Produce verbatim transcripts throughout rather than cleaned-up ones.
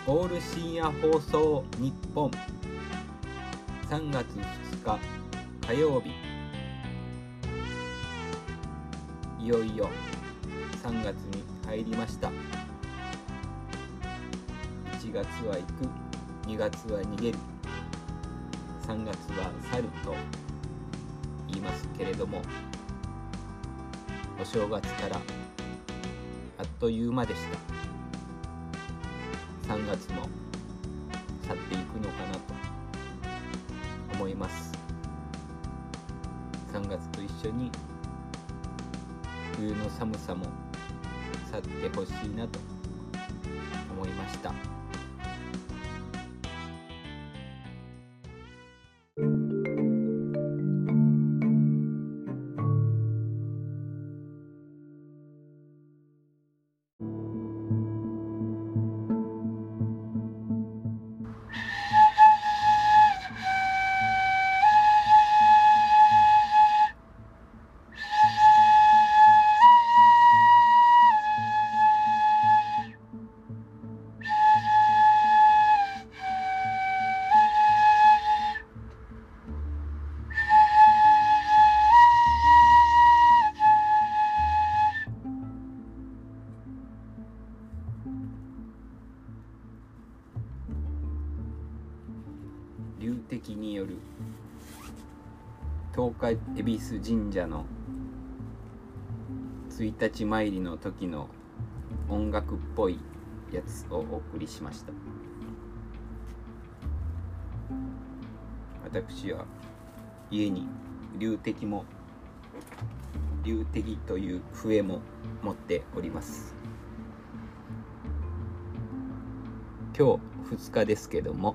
オール深夜放送日本さんがつふつか火曜日、いよいよさんがつに入りました。いちがつは行く、にがつは逃げる、さんがつは去ると言いますけれども、お正月からあっという間でした。さんがつも去っていくのかなと思います。さんがつと一緒に冬の寒さも去ってほしいなと思いました。龍笛による十日恵比寿神社のついたち参りの時の音楽っぽいやつをお送りしました。私は家に龍笛も龍笛という笛も持っております。今日ふつかですけども、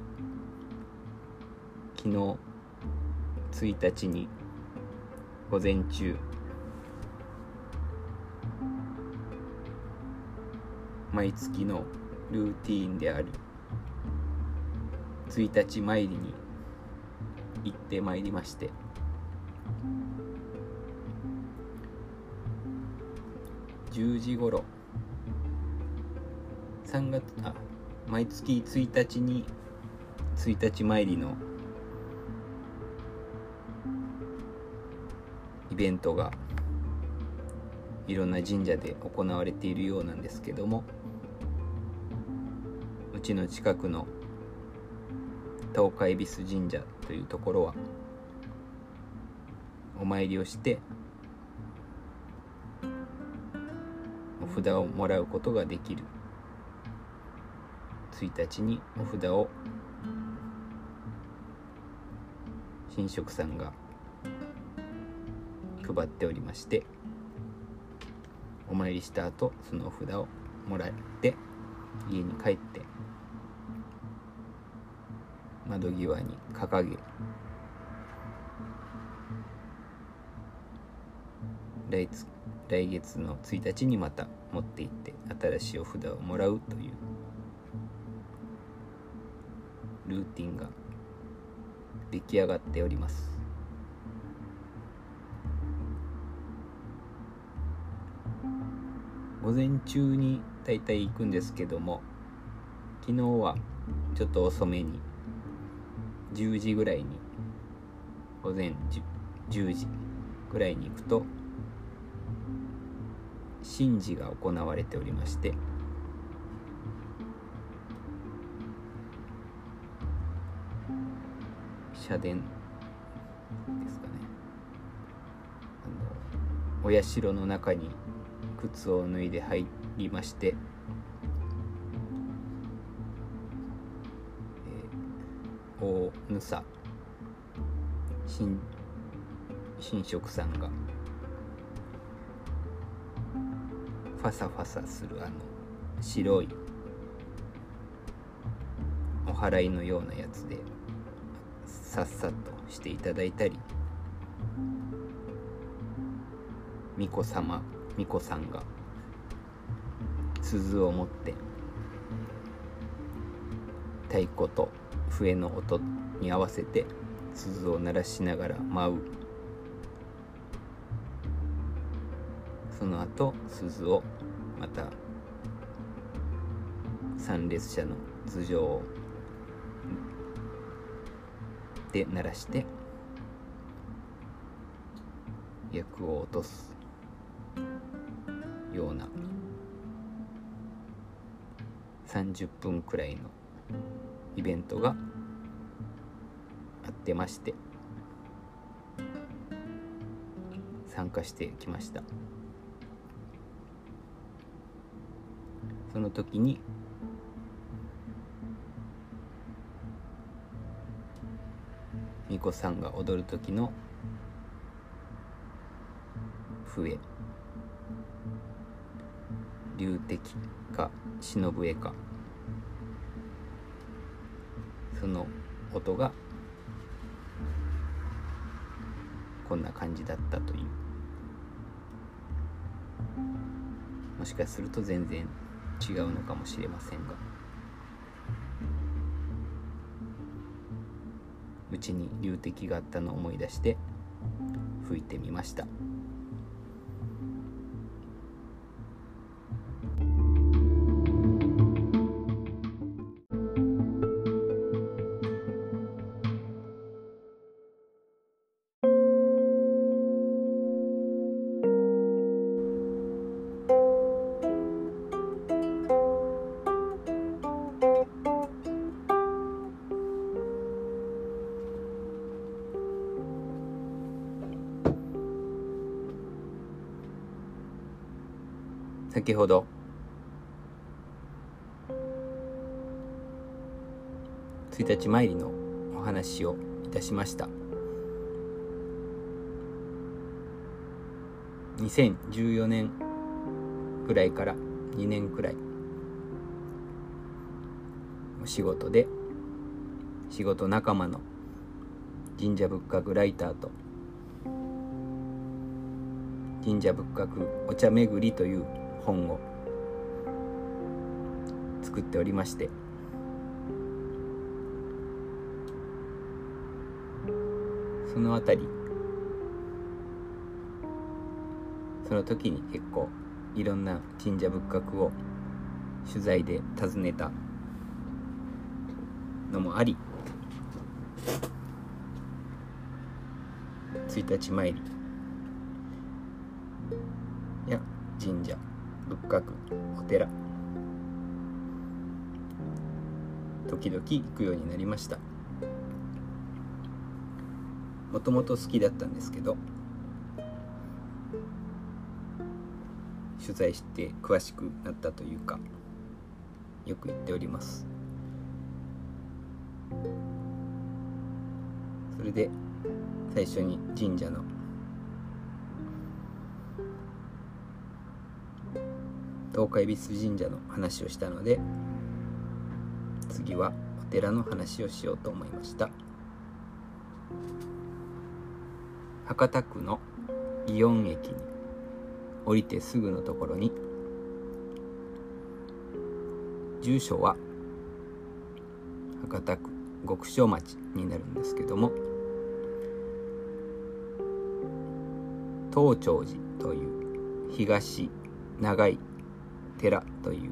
昨日ついたちに午前中、毎月のルーティーンであるついたち参りに行ってまいりまして、じゅうじごろ、さんがつあ毎月ついたちについたち参りのイベントがいろんな神社で行われているようなんですけども、うちの近くの十日恵比寿神社というところはお参りをしてお札をもらうことができる。ついたちにお札を神職さんが配っておりまして、お参りした後そのお札をもらって家に帰って窓際に掲げ、来月、来月のついたちにまた持って行って新しいお札をもらうというルーティンが出来上がっております。午前中にだいたい行くんですけども、昨日はちょっと遅めにじゅうじぐらいに、午前じゅうじぐらいに行くと神事が行われておりまして、社殿ですかね、あのお社の中に靴を脱いで入りまして、えー、大ぬさ神神職さんがファサファサするあの白いお祓いのようなやつでさっさとしていただいたり、巫女様巫女さんが鈴を持って太鼓と笛の音に合わせて鈴を鳴らしながら舞う。その後鈴をまた参列者の頭上で鳴らして厄を落とすようなさんじゅっぷんくらいのイベントがあってまして、参加してきました。その時に巫女さんが踊る時の笛、龍笛か篠笛か、その音がこんな感じだったという、もしかすると全然違うのかもしれませんが、うちに龍笛があったのを思い出して吹いてみました。先ほどついたち参りのお話をいたしました。にせんじゅうよねんぐらいからにねんくらいお仕事で仕事仲間の神社仏閣ライターと神社仏閣お茶巡りという本を作っておりまして、そのあたりその時に結構いろんな神社仏閣を取材で訪ねたのもあり、ついたち参りや神社仏閣お寺時々行くようになりました。もともと好きだったんですけど、取材して詳しくなったというか、よく行っております。それで最初に神社の東海恵比寿神社の話をしたので、次はお寺の話をしようと思いました。博多区の祇園駅に降りてすぐのところに、住所は博多区極小町になるんですけども、東長寺という東長い寺という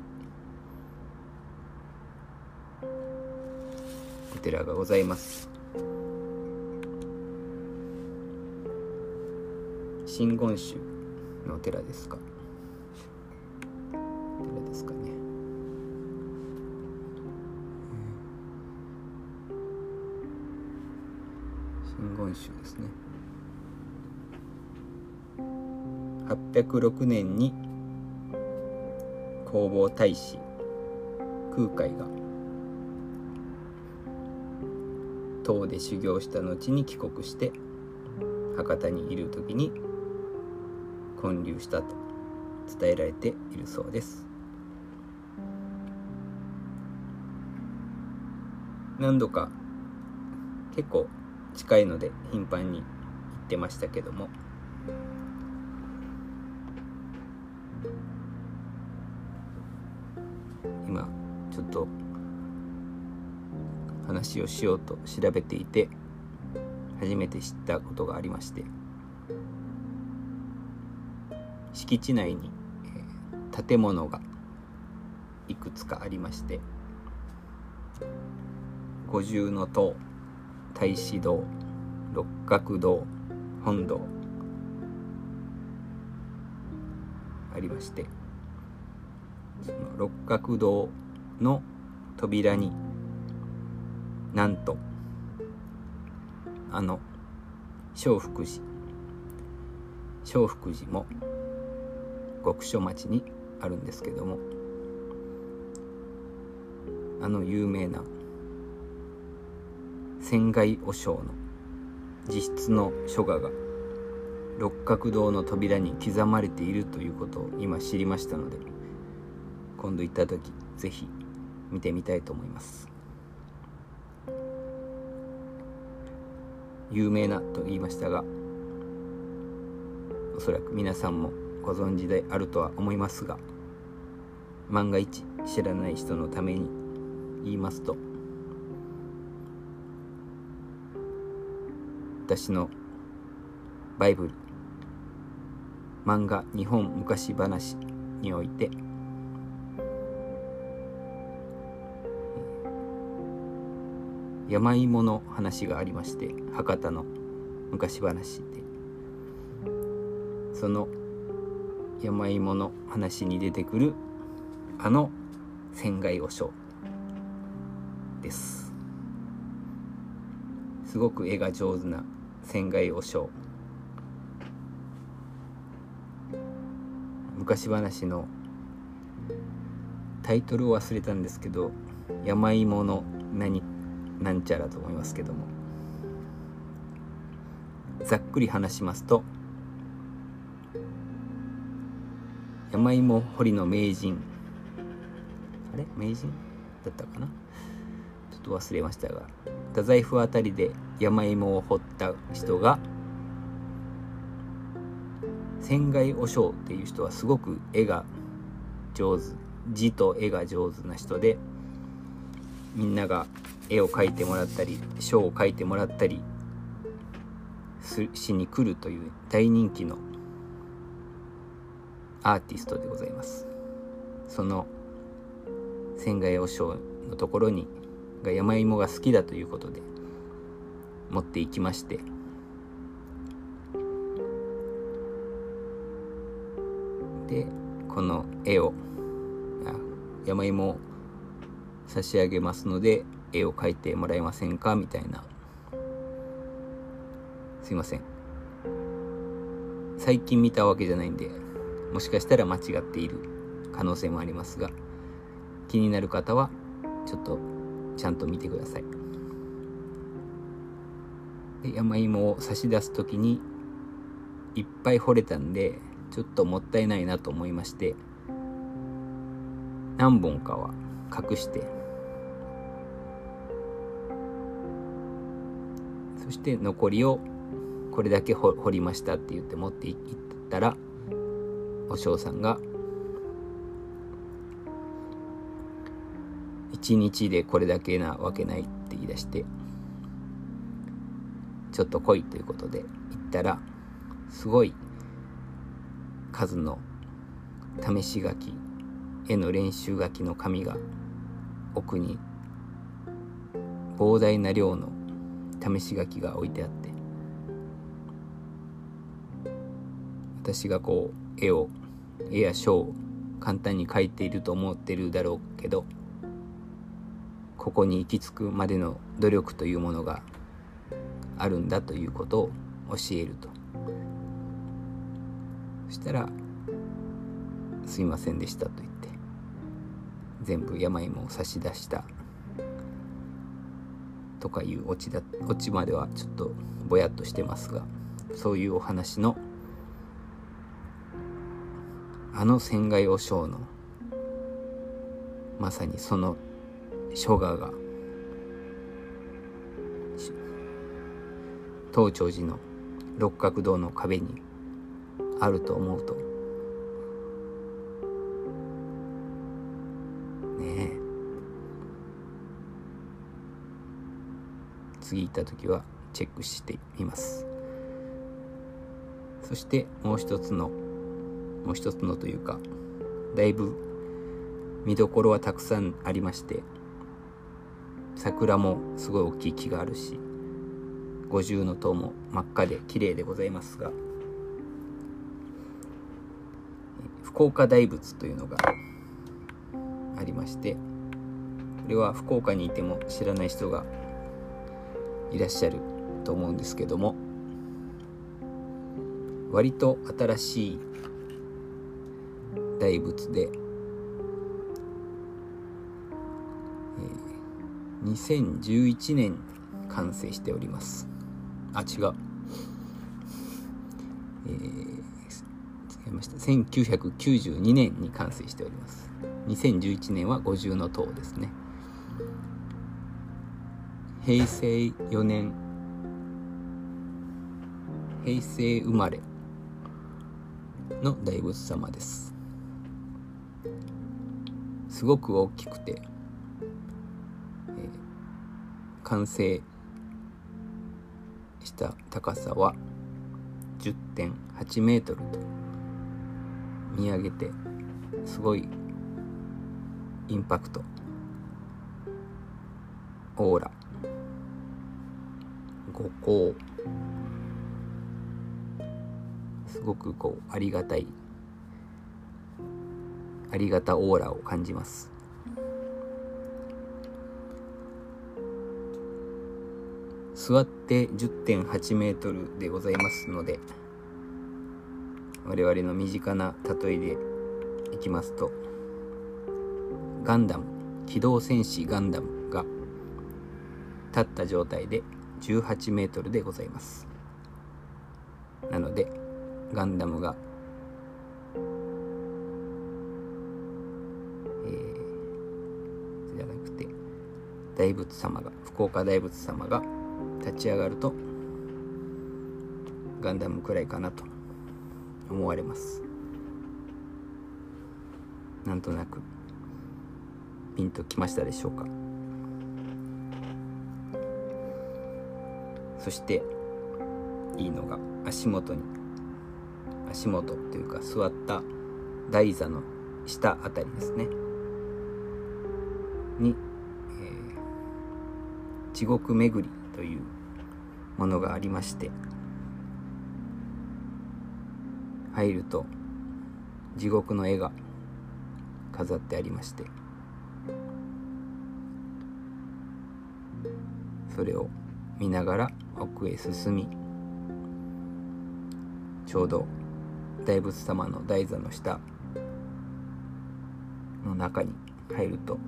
お寺がございます。真言宗のお寺ですか、お寺ですかね。真言宗ですね。はっぴゃくろくねんに弘法大師空海が唐で修行した後に帰国して博多にいる時に建立したと伝えられているそうです。何度か結構近いので頻繁に行ってましたけども、今ちょっと話をしようと調べていて初めて知ったことがありまして、敷地内に、えー、建物がいくつかありまして、 五重塔、太子堂、六角堂、本堂ありまして、その六角堂の扉になんとあの聖福寺聖福寺も極所町にあるんですけども、あの有名な仙外和尚の自筆の書画が六角堂の扉に刻まれているということを今知りましたので、今度行った時ぜひ見てみたいと思います。有名なと言いましたが、おそらく皆さんもご存知であるとは思いますが、万が一知らない人のために言いますと、私のバイブル漫画日本昔話において山芋の話がありまして、博多の昔話で、その山芋の話に出てくるあの仙外和尚です。すごく絵が上手な仙外和尚。昔話のタイトルを忘れたんですけど、山芋の何なんちゃらと思いますけども、ざっくり話しますと、山芋掘りの名人、あれ名人だったかな、ちょっと忘れましたが、太宰府あたりで山芋を掘った人が仙外和尚っていう人はすごく絵が上手、字と絵が上手な人で、みんなが絵を描いてもらったり書を書いてもらったりしに来るという大人気のアーティストでございます。その仙外和尚のところにが山芋が好きだということで持っていきまして、でこの絵を山芋を差し上げますので絵を描いてもらえませんかみたいな。すいません、最近見たわけじゃないんで、もしかしたら間違っている可能性もありますが、気になる方はちょっとちゃんと見てください。で山芋を差し出すときにいっぱい掘れたんで、ちょっともったいないなと思いまして、何本かは隠して、そして残りをこれだけ掘りましたって言って持っていったら、お嬢さんが一日でこれだけなわけないって言い出して、ちょっと来いということで行ったら、すごい数の試し書き、絵の練習書きの紙が奥に膨大な量の試し書きが置いてあって、私がこう絵を絵や書を簡単に描いていると思ってるだろうけど、ここに行き着くまでの努力というものがあるんだということを教えると。そしたらすいませんでしたと言って全部山芋を差し出したとかいうオチだ、オチまではちょっとぼやっとしてますが、そういうお話のあの仙外和尚のまさにその書画が東長寺の六角堂の壁にあると思うとねえ、次行った時はチェックしてみます。そしてもう一つのもう一つのというか、だいぶ見どころはたくさんありまして、 桜もすごい大きい木があるし、五重塔も真っ赤で綺麗でございますが、福岡大仏というのがありまして、これは福岡にいても知らない人がいらっしゃると思うんですけども、割と新しい大仏で、えー、にせんじゅういちねん完成しております。あ、違う、えー、違いました。せんきゅうひゃくきゅうじゅうにねんに完成しております。にせんじゅういちねんは五重塔ですね。平成よねん、平成生まれの大仏様です。すごく大きくて、えー、完成した高さは じゅってんはちメートルと、見上げてすごいインパクト、オーラ、五光、すごくこうありがたいありがたオーラを感じます。座って じゅってんはちメートルでございますので、我々の身近な例えでいきますと、ガンダム、機動戦士ガンダムが立った状態でじゅうはちメートルでございます。なのでガンダムが、えー、じゃなくて大仏様が福岡大仏様が立ち上がるとガンダムくらいかなと思われます。なんとなくピンときましたでしょうか。そしていいのが足元に、足元というか座った台座の下あたりですねに、えー、地獄巡りというものがありまして、入ると地獄の絵が飾ってありまして、それを見ながら奥へ進み、ちょうど大仏様の台座の下の中に入ると、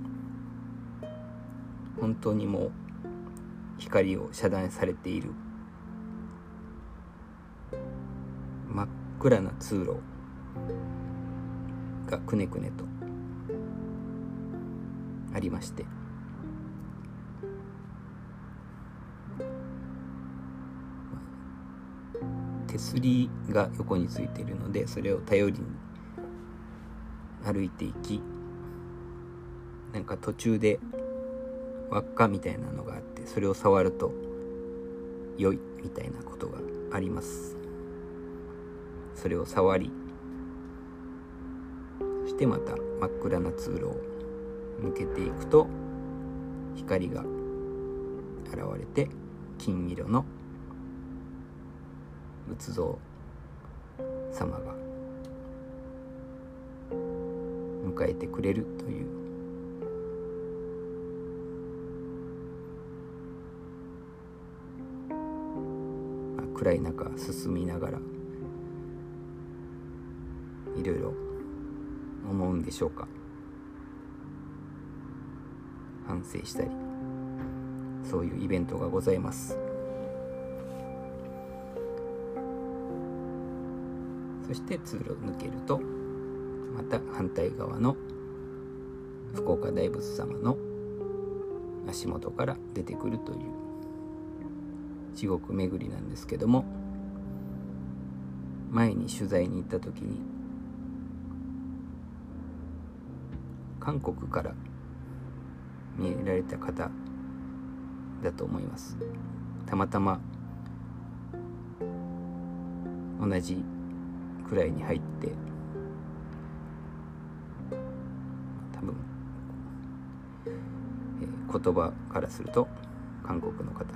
本当にもう光を遮断されている真っ暗な通路がくねくねとありまして、手すりが横についているので、それを頼りに歩いていき、なんか途中で輪っかみたいなのがあって、それを触ると良いみたいなことがあります。それを触り、そしてまた真っ暗な通路を抜けていくと光が現れて、金色の仏像様が迎えてくれるという、まあ、暗い中進みながらいろいろ思うんでしょうか。反省したり、そういうイベントがございます。そして通路を抜けると、また反対側の福岡大仏様の足元から出てくるという地獄巡りなんですけども、前に取材に行った時に韓国から見えられた方だと思います。たまたま同じくらいに入って、多分、えー、 言葉からすると韓国の方、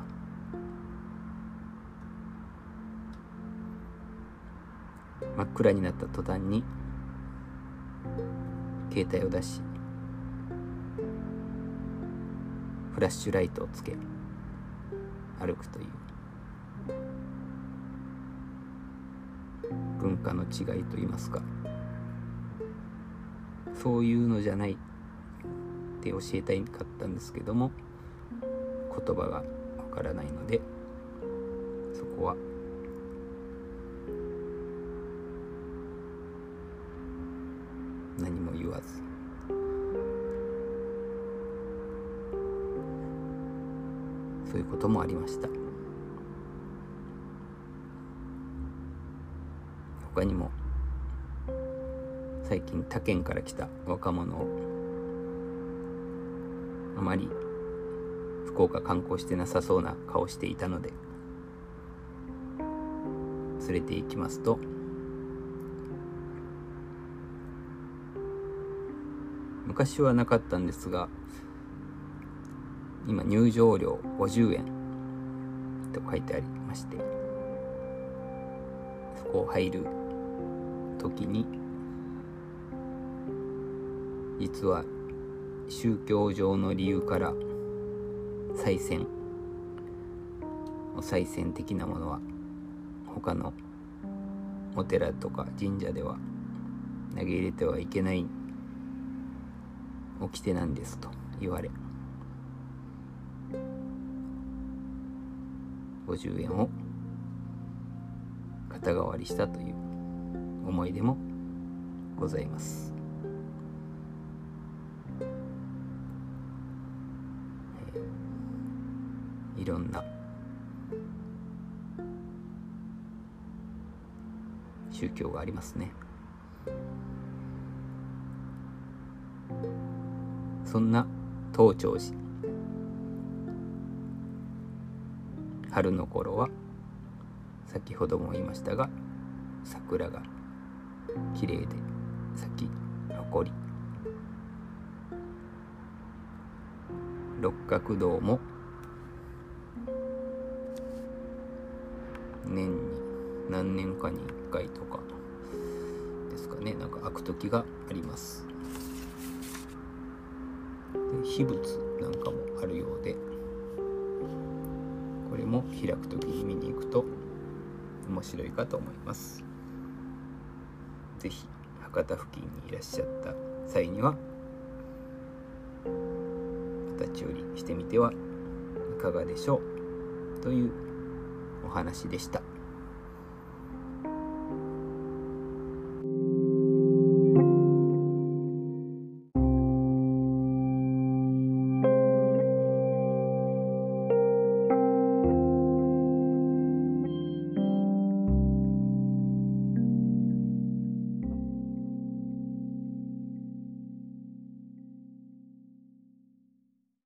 真っ暗になった途端に携帯を出しフラッシュライトをつけ歩くという文化の違いといいますか、そういうのじゃないって教えたいかったんですけども、言葉がわからないのでそこは何も言わずそういうこともありました。他にも最近他県から来た若者をあまり福岡観光してなさそうな顔していたので連れて行きますと、昔はなかったんですが今入場料ごじゅうえんと書いてありまして、そこを入る時に実は宗教上の理由から賽銭お賽銭的なものは他のお寺とか神社では投げ入れてはいけない掟なんですと言われ、ごじゅうえんを肩代わりしたという思い出もございます。いろんな宗教がありますね。そんな東長寺、春の頃は先ほども言いましたが桜が綺麗で咲き誇り、六角堂も年に何年かにいっかいとかですかね、なんか開く時があります。で秘仏なんかもあるようで、これも開く時に見に行くと面白いかと思います。ぜひ博多付近にいらっしゃった際には立ち寄りしてみてはいかがでしょうというお話でした。